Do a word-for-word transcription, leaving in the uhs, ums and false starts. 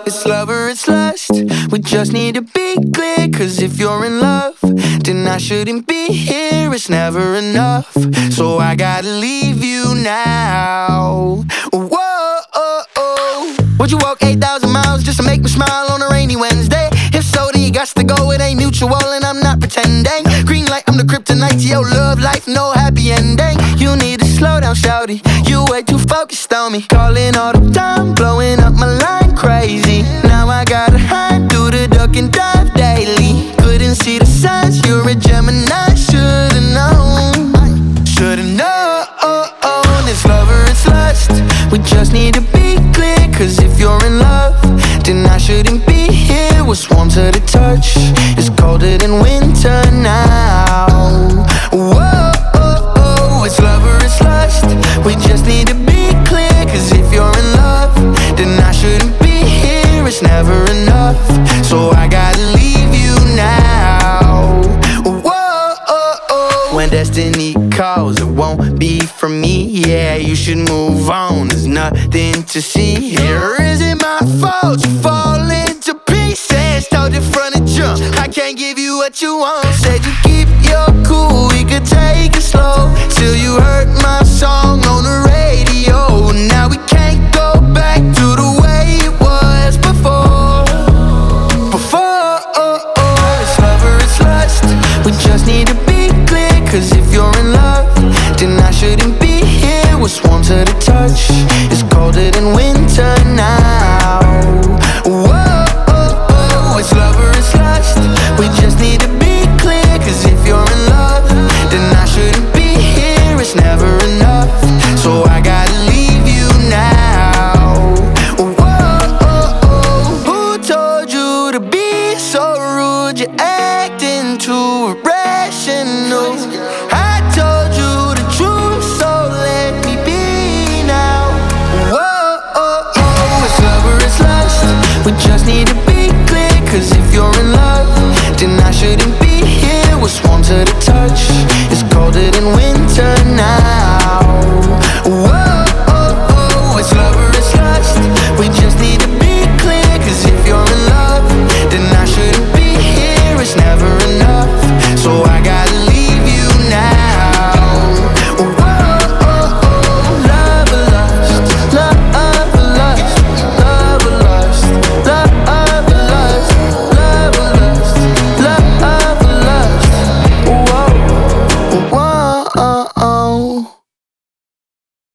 It's love or it's lust. We just need to be clear, cause if you're in love, then I shouldn't be here. It's never enough, so I gotta leave you now. Whoa, oh, oh. Would you walk eight thousand miles just to make me smile on a rainy Wednesday? If so, then you got to go, it ain't mutual and I'm not pretending. Green light, I'm the kryptonite to your love life, no happy ending. You need to slow down, shawty, you way too focused on me. Calling all the time, blowing up my line crazy. Now I gotta hide, do the duck and dive daily. Couldn't see the signs, you're a Gemini, should've known. Should've known, it's love or it's lust. We just need to be clear, cause if you're in love, then I shouldn't be here. What's warm to the touch is colder than winter now. Whoa, oh, oh, it's love or it's lust. We just need to be clear, cause if you're in love, then I shouldn't be here. It's never enough, so I gotta leave you now. Whoa, oh, oh. When destiny calls, it won't be from me. Yeah, you should move on, there's nothing to see here. Is it my fault you fall into pieces? Told you from the jump, I can't give you what you want. Said you keep your cool, we could take it slow, till you hurt my